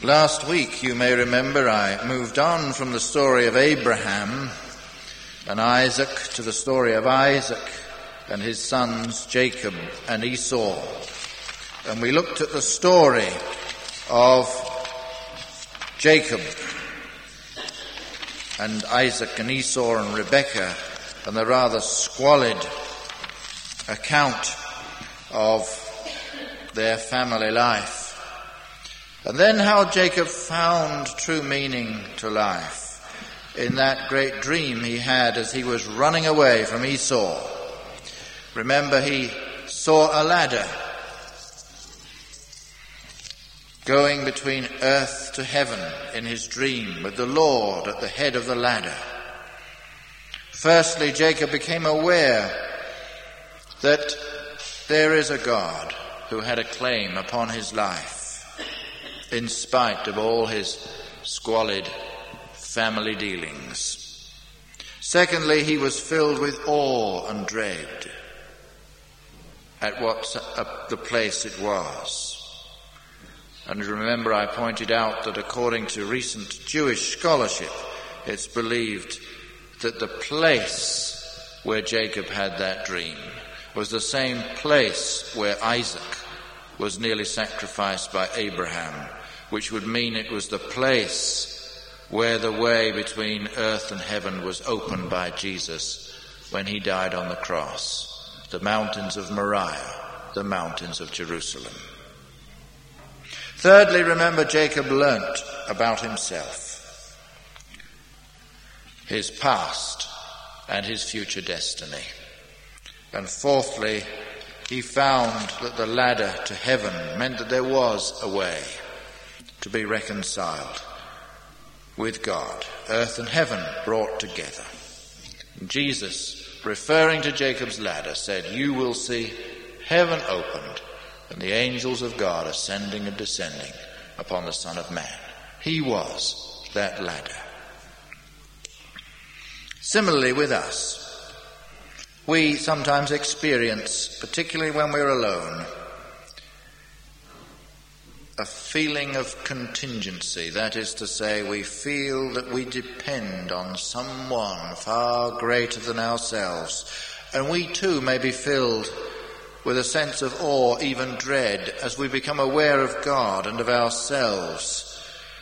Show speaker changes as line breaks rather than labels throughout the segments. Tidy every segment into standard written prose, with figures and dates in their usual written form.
Last week, you may remember, I moved on from the story of Abraham and Isaac to the story of Isaac and his sons Jacob and Esau. And we looked at the story of Jacob and Isaac and Esau and Rebekah and the rather squalid account of their family life. And then how Jacob found true meaning to life in that great dream he had as he was running away from Esau. Remember, he saw a ladder going between earth to heaven in his dream with the Lord at the head of the ladder. Firstly, Jacob became aware that there is a God who had a claim upon his life, in spite of all his squalid family dealings. Secondly, he was filled with awe and dread at the place it was. And remember, I pointed out that according to recent Jewish scholarship, it's believed that the place where Jacob had that dream was the same place where Isaac was nearly sacrificed by Abraham, which would mean it was the place where the way between earth and heaven was opened by Jesus when he died on the cross, the mountains of Moriah, the mountains of Jerusalem. Thirdly, remember, Jacob learnt about himself, his past and his future destiny. And fourthly, he found that the ladder to heaven meant that there was a way to be reconciled with God, earth and heaven brought together. And Jesus, referring to Jacob's ladder, said, "You will see heaven opened and the angels of God ascending and descending upon the Son of Man." He was that ladder. Similarly with us, we sometimes experience, particularly when we're alone, a feeling of contingency. That is to say, we feel that we depend on someone far greater than ourselves. And we too may be filled with a sense of awe, even dread, as we become aware of God and of ourselves,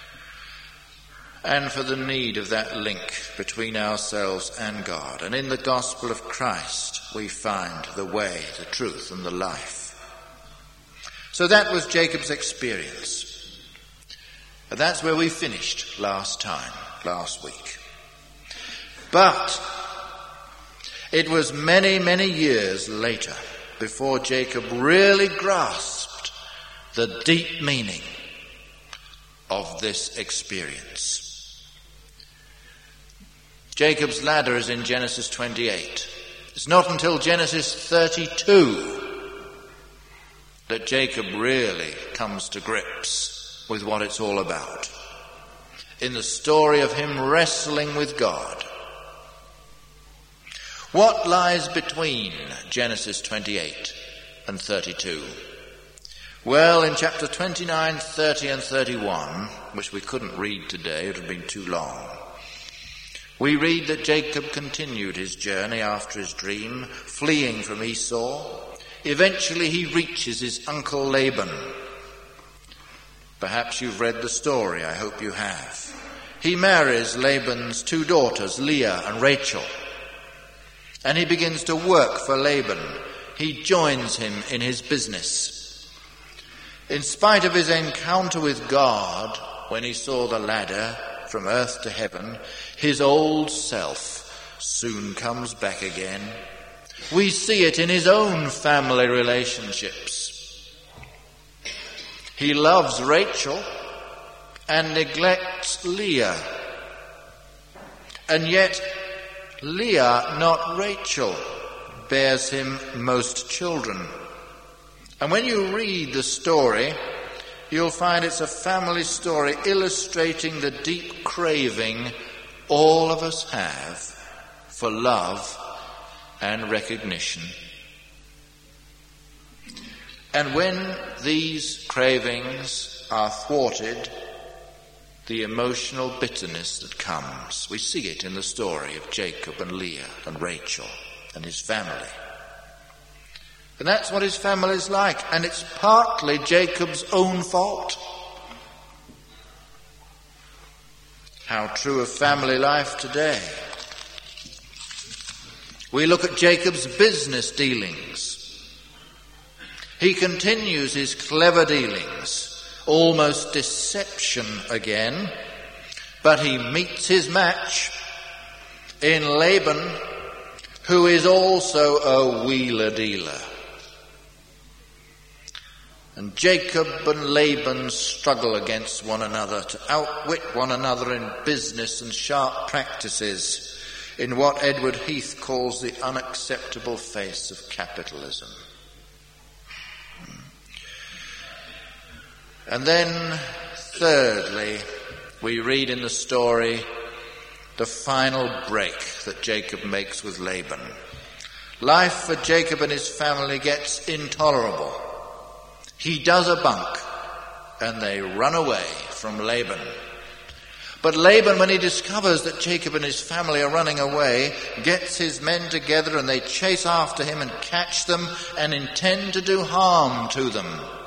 and for the need of that link between ourselves and God. And in the gospel of Christ, we find the way, the truth, and the life. So that was Jacob's experience. And that's where we finished last week. But it was many, many years later before Jacob really grasped the deep meaning of this experience. Jacob's ladder is in Genesis 28. It's not until Genesis 32 that Jacob really comes to grips with what it's all about, in the story of him wrestling with God. What lies between Genesis 28 and 32? Well, in chapter 29, 30 and 31, which we couldn't read today, it would have been too long, we read that Jacob continued his journey after his dream, fleeing from Esau. Eventually he reaches his uncle Laban. Perhaps you've read the story, I hope you have. He marries Laban's two daughters, Leah and Rachel, and he begins to work for Laban. He joins him in his business. In spite of his encounter with God, when he saw the ladder from earth to heaven, his old self soon comes back again. We see it in his own family relationships. He loves Rachel and neglects Leah. And yet Leah, not Rachel, bears him most children. And when you read the story, you'll find it's a family story illustrating the deep craving all of us have for love and recognition. And when these cravings are thwarted the emotional bitterness that comes. We see it in the story of Jacob and Leah and Rachel and his family. And that's what his family is like, and it's partly Jacob's own fault. How true of family life today. We look at Jacob's business dealings. He continues his clever dealings, almost deception again, but he meets his match in Laban, who is also a wheeler-dealer. And Jacob and Laban struggle against one another to outwit one another in business and sharp practices in what Edward Heath calls the unacceptable face of capitalism. And then, thirdly, we read in the story the final break that Jacob makes with Laban. Life for Jacob and his family gets intolerable. He does a bunk, and they run away from Laban. But Laban, when he discovers that Jacob and his family are running away, gets his men together and they chase after him and catch them and intend to do harm to them.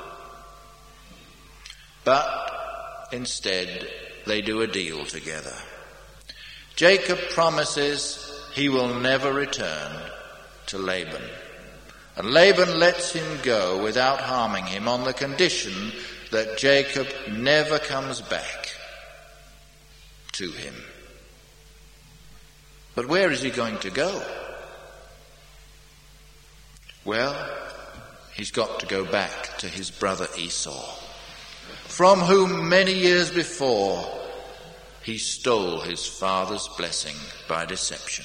But instead, they do a deal together. Jacob promises he will never return to Laban. And Laban lets him go without harming him on the condition that Jacob never comes back to him. But where is he going to go? Well, he's got to go back to his brother Esau, from whom many years before he stole his father's blessing by deception.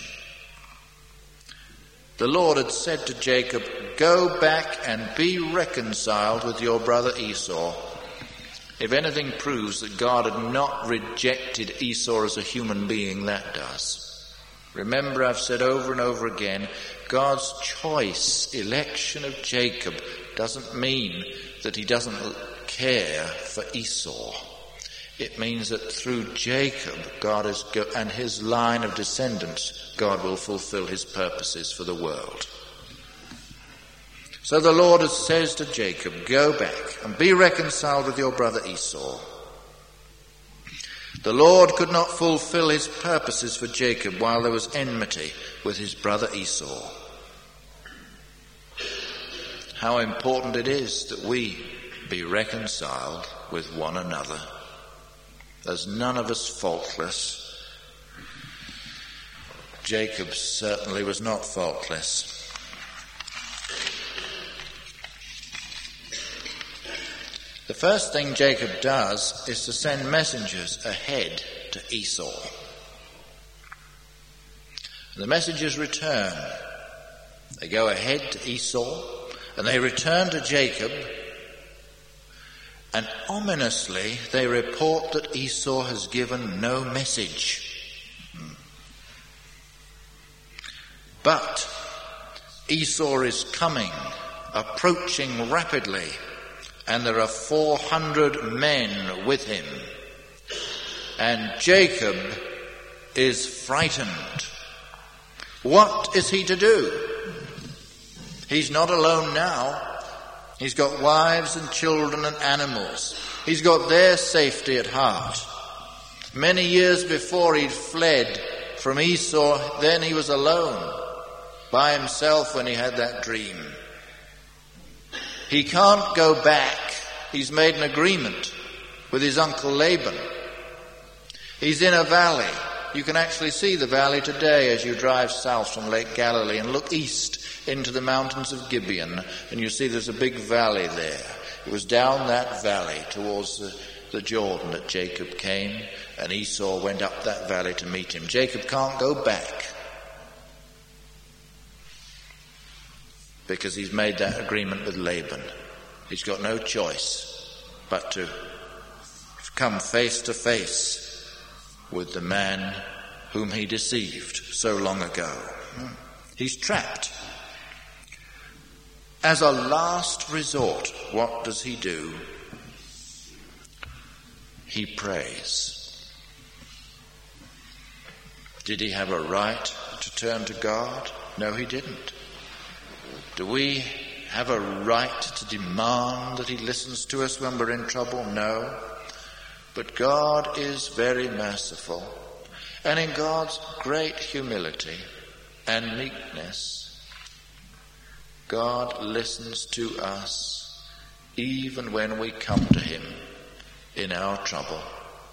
The Lord had said to Jacob, "Go back and be reconciled with your brother Esau." If anything proves that God had not rejected Esau as a human being, that does. Remember, I've said over and over again, God's choice, election of Jacob, doesn't mean that he doesn't care for Esau. It means that through Jacob, God is and his line of descendants, God will fulfill his purposes for the world. So the Lord says to Jacob, "Go back and be reconciled with your brother Esau." The Lord could not fulfill his purposes for Jacob while there was enmity with his brother Esau. How important it is that we be reconciled with one another. There's none of us faultless. Jacob certainly was not faultless. The first thing Jacob does is to send messengers ahead to Esau. The messengers return. They go ahead to Esau and they return to Jacob, and ominously they report that Esau has given no message. But Esau is coming, approaching rapidly, and there are 400 men with him. And Jacob is frightened. What is he to do? He's not alone now. He's got wives and children and animals. He's got their safety at heart. Many years before he'd fled from Esau, then he was alone, by himself when he had that dream. He can't go back. He's made an agreement with his uncle Laban. He's in a valley. You can actually see the valley today as you drive south from Lake Galilee and look east into the mountains of Gibeon, and you see there's a big valley there. It was down that valley towards the Jordan that Jacob came, and Esau went up that valley to meet him. Jacob can't go back because he's made that agreement with Laban. He's got no choice but to come face to face with the man whom he deceived so long ago. He's trapped. As a last resort, what does he do? He prays. Did he have a right to turn to God? No, he didn't. Do we have a right to demand that he listens to us when we're in trouble? No. But God is very merciful. And in God's great humility and meekness, God listens to us even when we come to him in our trouble,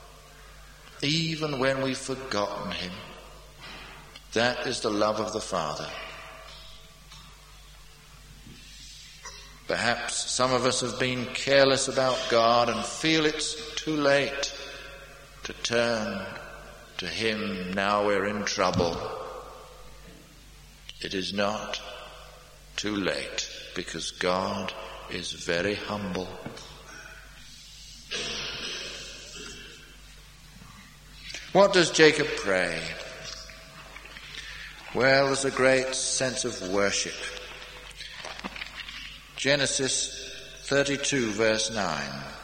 even when we've forgotten him. That is the love of the Father. Perhaps some of us have been careless about God and feel it's too late to turn to him now we're in trouble. It is not too late, because God is very humble. What does Jacob pray? Well, there's a great sense of worship. Genesis 32, verse 9.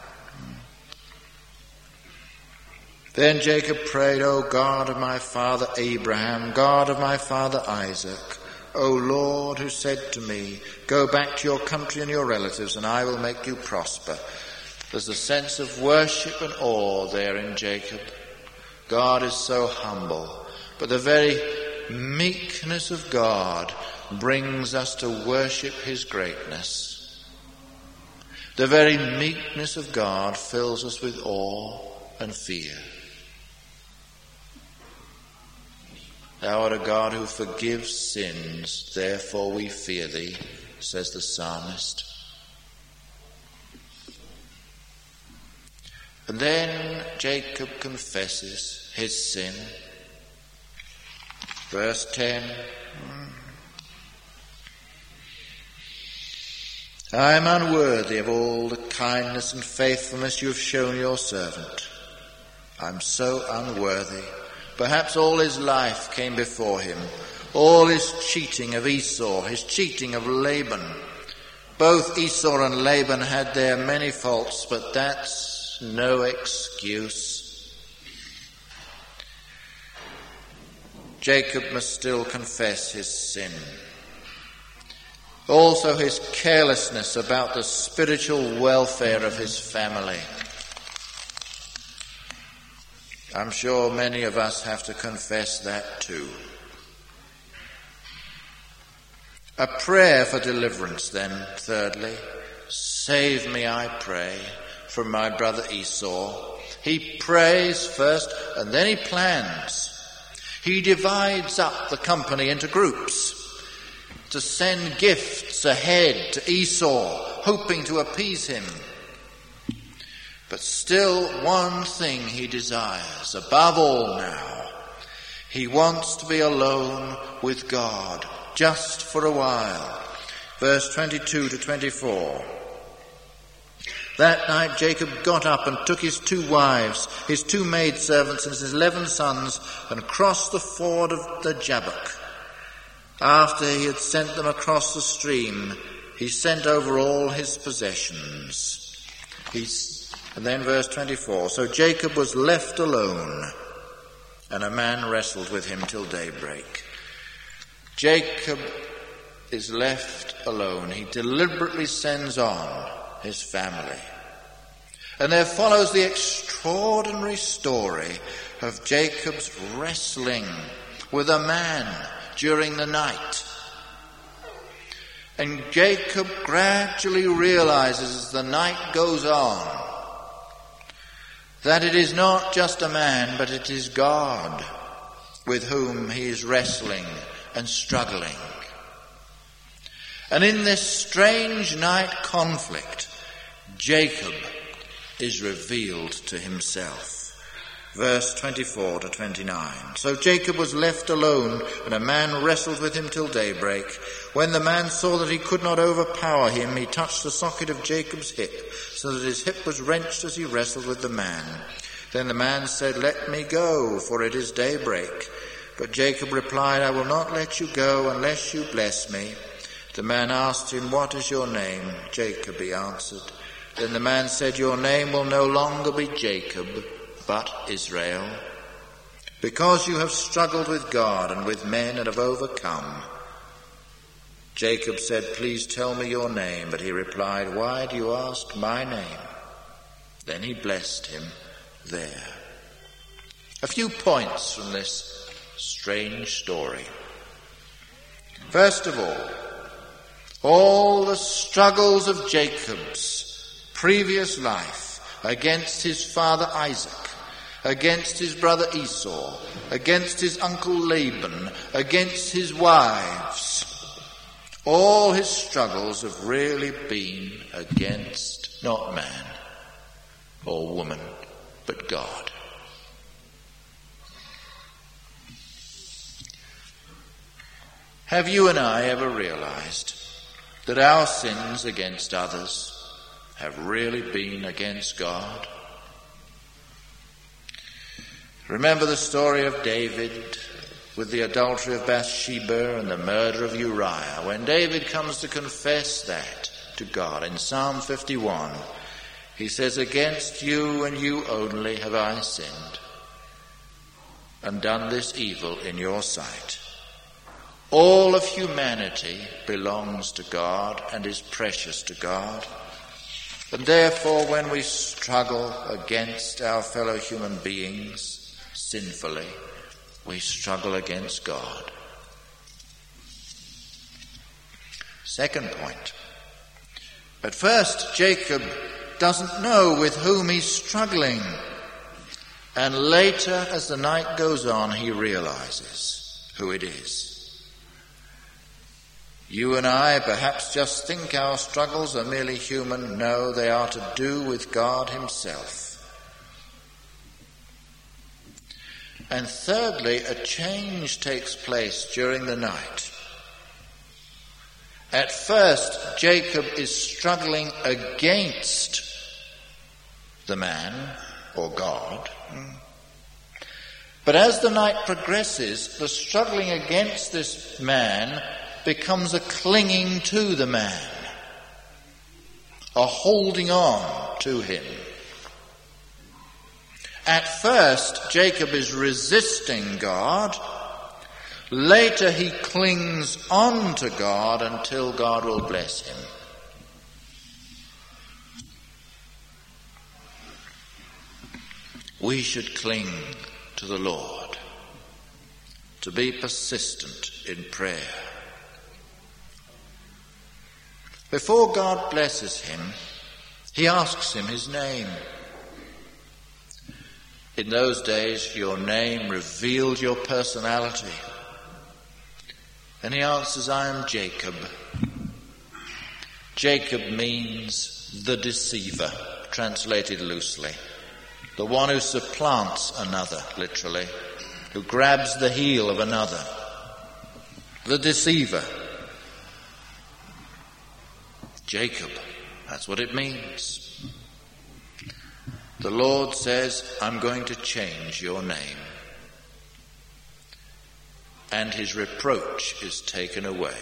Then Jacob prayed, O God of my father Abraham, God of my father Isaac, O Lord, who said to me, go back to your country and your relatives, and I will make you prosper. There's a sense of worship and awe there in Jacob. God is so humble, but the very meekness of God brings us to worship his greatness. The very meekness of God fills us with awe and fear. Thou art a God who forgives sins, therefore we fear thee, says the psalmist. And then Jacob confesses his sin. Verse 10. I am unworthy of all the kindness and faithfulness you have shown your servant. I'm so unworthy. Perhaps all his life came before him. All his cheating of Esau, his cheating of Laban. Both Esau and Laban had their many faults, but that's no excuse. Jacob must still confess his sin. Also his carelessness about the spiritual welfare of his family. I'm sure many of us have to confess that too. A prayer for deliverance then, thirdly. Save me, I pray, from my brother Esau. He prays first and then he plans. He divides up the company into groups to send gifts ahead to Esau, hoping to appease him. But still one thing he desires, above all now. He wants to be alone with God, just for a while. Verse 22 to 24. That night Jacob got up and took his 2 wives, his 2 maidservants, and his 11 sons, and crossed the ford of the Jabbok. After he had sent them across the stream, he sent over all his possessions. And then verse 24. So Jacob was left alone, and a man wrestled with him till daybreak. Jacob is left alone. He deliberately sends on his family. And there follows the extraordinary story of Jacob's wrestling with a man during the night. And Jacob gradually realizes as the night goes on that it is not just a man, but it is God with whom he is wrestling and struggling. And in this strange night conflict, Jacob is revealed to himself. Verse 24 to 29. So Jacob was left alone, and a man wrestled with him till daybreak. When the man saw that he could not overpower him, he touched the socket of Jacob's hip, so that his hip was wrenched as he wrestled with the man. Then the man said, Let me go, for it is daybreak. But Jacob replied, I will not let you go unless you bless me. The man asked him, What is your name? Jacob, he answered. Then the man said, Your name will no longer be Jacob, but Israel. because you have struggled with God and with men and have overcome." Jacob said, "Please tell me your name." But he replied, "Why do you ask my name?" Then he blessed him there. A few points from this strange story. First of all the struggles of Jacob's previous life against his father Isaac, against his brother Esau, against his uncle Laban, against his wives, all his struggles have really been against not man or woman, but God. Have you and I ever realized that our sins against others have really been against God? Remember the story of David with the adultery of Bathsheba and the murder of Uriah. When David comes to confess that to God in Psalm 51, he says, "Against you and you only have I sinned and done this evil in your sight." All of humanity belongs to God and is precious to God. And therefore, when we struggle against our fellow human beings sinfully, we struggle against God. Second point. At first, Jacob doesn't know with whom he's struggling. And later, as the night goes on, he realizes who it is. You and I perhaps just think our struggles are merely human. No, they are to do with God himself. And thirdly, a change takes place during the night. At first, Jacob is struggling against the man or God. But as the night progresses, the struggling against this man becomes a clinging to the man, a holding on to him. At first, Jacob is resisting God. Later, he clings on to God until God will bless him. We should cling to the Lord, to be persistent in prayer. Before God blesses him, he asks him his name. In those days, your name revealed your personality. And he answers, "I am Jacob." Jacob means the deceiver, translated loosely. The one who supplants another, literally, who grabs the heel of another. The deceiver. Jacob, that's what it means. The Lord says, "I'm going to change your name." And his reproach is taken away.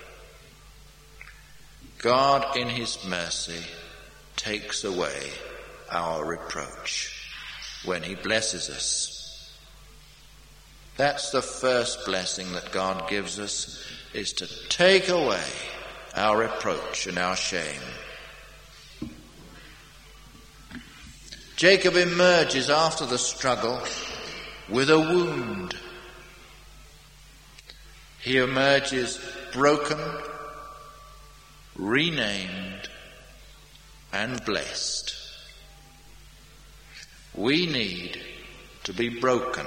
God, in his mercy, takes away our reproach when he blesses us. That's the first blessing that God gives us, is to take away our reproach and our shame. Jacob emerges after the struggle with a wound. He emerges broken, renamed, and blessed. We need to be broken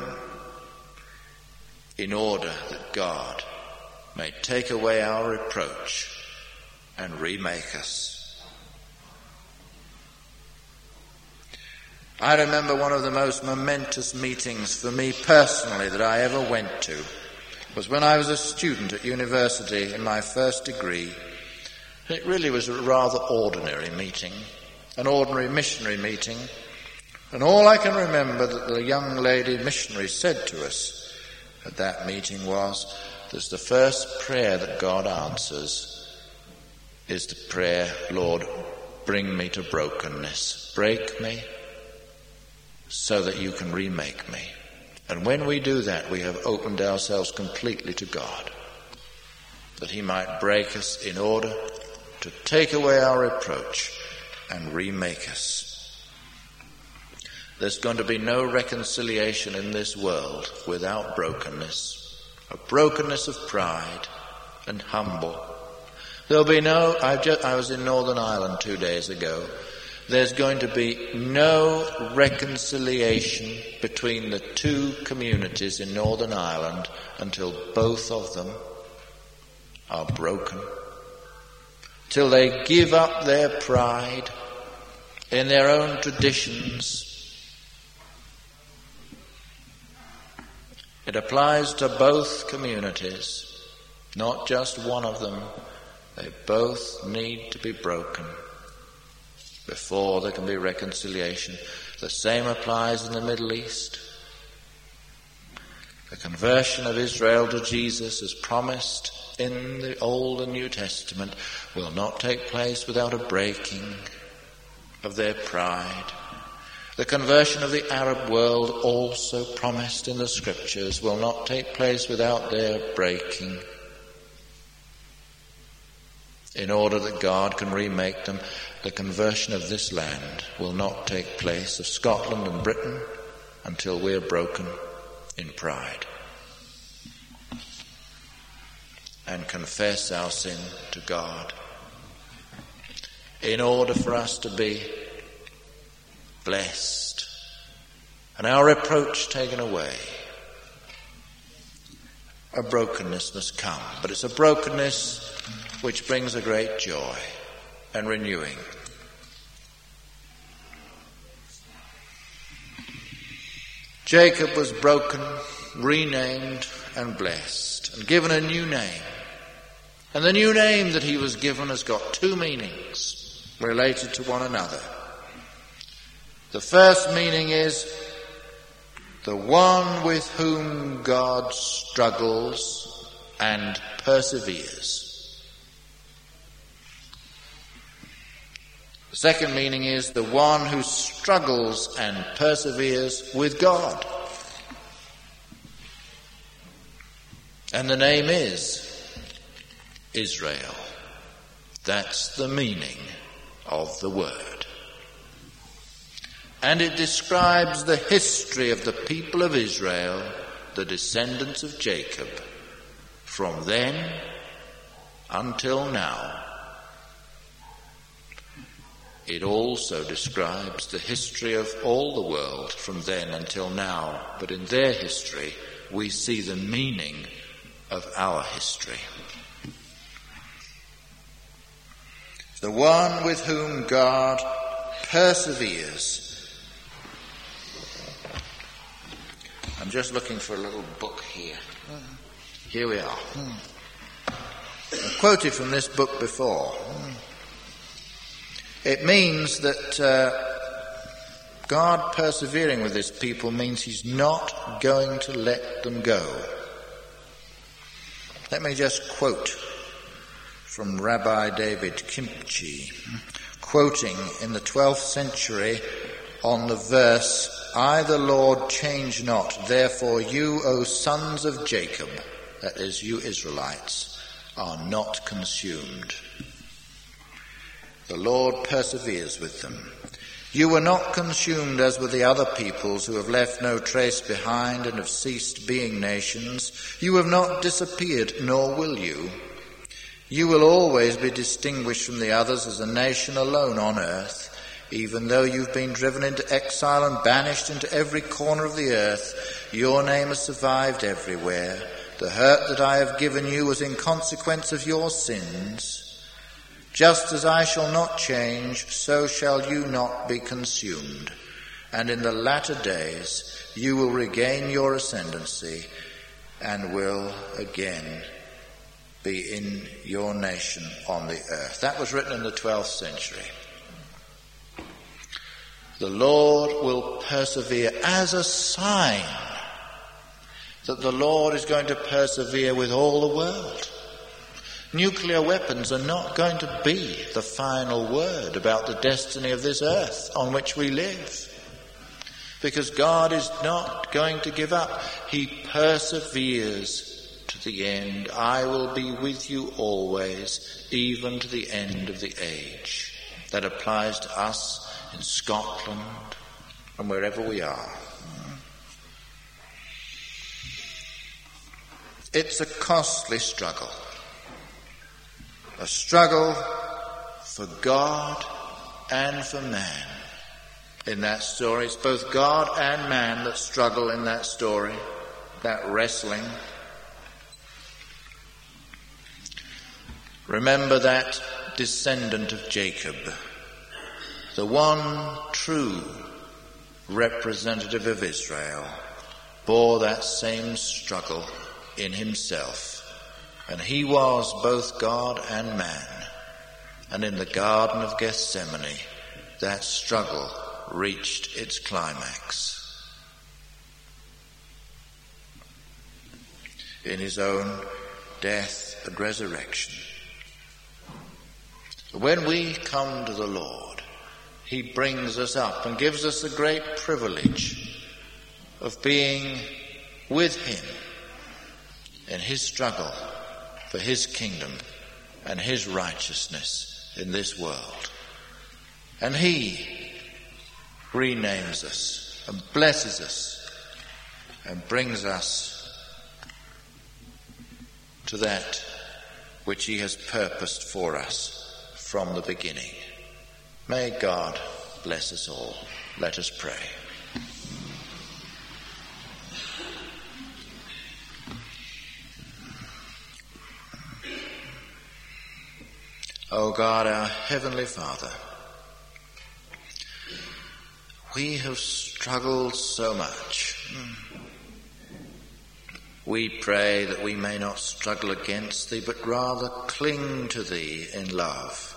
in order that God may take away our reproach and remake us. I remember one of the most momentous meetings for me personally that I ever went to was when I was a student at university in my first degree. It really was a rather ordinary meeting, an ordinary missionary meeting. And all I can remember that the young lady missionary said to us at that meeting was, "That's the first prayer that God answers is the prayer, 'Lord, bring me to brokenness. Break me so that you can remake me.'" And when we do that, we have opened ourselves completely to God, that he might break us in order to take away our reproach and remake us. There's going to be no reconciliation in this world without brokenness, a brokenness of pride and humble. There'll be no, I was in Northern Ireland 2 days ago. There's going to be no reconciliation between the two communities in Northern Ireland until both of them are broken, till they give up their pride in their own traditions. It applies to both communities, not just one of them. They both need to be broken before there can be reconciliation. The same applies in the Middle East. The conversion of Israel to Jesus, as promised in the Old and New Testament, will not take place without a breaking of their pride. The conversion of the Arab world, also promised in the Scriptures, will not take place without their breaking, in order that God can remake them. The conversion of this land will not take place, of Scotland and Britain, until we're broken in pride and confess our sin to God, in order for us to be blessed and our reproach taken away. A brokenness must come, but it's a brokenness which brings a great joy and renewing. Jacob was broken, renamed and blessed, and given a new name. And the new name that he was given has got two meanings related to one another. The first meaning is the one with whom God struggles and perseveres. The second meaning is the one who struggles and perseveres with God. And the name is Israel. That's the meaning of the word. And it describes the history of the people of Israel, the descendants of Jacob, from then until now. It also describes the history of all the world from then until now, but in their history we see the meaning of our history. The one with whom God perseveres. I'm just looking for a little book here. Here we are. I quoted from this book before. It means that God persevering with his people means he's not going to let them go. Let me just quote from Rabbi David Kimchi, quoting in the 12th century on the verse, I, the Lord, change not. Therefore you, O sons of Jacob, that is, you Israelites, are not consumed. The Lord perseveres with them. You were not consumed as were the other peoples who have left no trace behind and have ceased being nations. You have not disappeared, nor will you. You will always be distinguished from the others as a nation alone on earth. Even though you've been driven into exile and banished into every corner of the earth, your name has survived everywhere. The hurt that I have given you was in consequence of your sins. Just as I shall not change, so shall you not be consumed. And in the latter days you will regain your ascendancy and will again be in your nation on the earth. That was written in the 12th century. The Lord will persevere as a sign that the Lord is going to persevere with all the world. Nuclear weapons are not going to be the final word about the destiny of this earth on which we live. because God is not going to give up. He perseveres to the end. I will be with you always, even to the end of the age. That applies to us in Scotland and wherever we are. It's a costly struggle. A struggle for God and for man. In that story, it's both God and man that struggle in that story, that wrestling. Remember that descendant of Jacob, the one true representative of Israel, bore that same struggle in himself. And he was both God and man. And in the Garden of Gethsemane, that struggle reached its climax. In his own death and resurrection. When we come to the Lord, he brings us up and gives us the great privilege of being with him in his struggle for his kingdom and his righteousness in this world. And he renames us and blesses us and brings us to that which he has purposed for us from the beginning. May God bless us all. Let us pray. O God, our Heavenly Father, we have struggled so much. We pray that we may not struggle against thee, but rather cling to thee in love.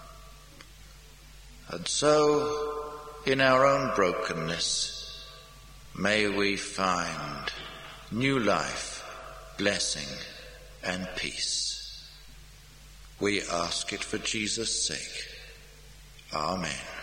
And so, in our own brokenness, may we find new life, blessing, and peace. We ask it for Jesus' sake. Amen.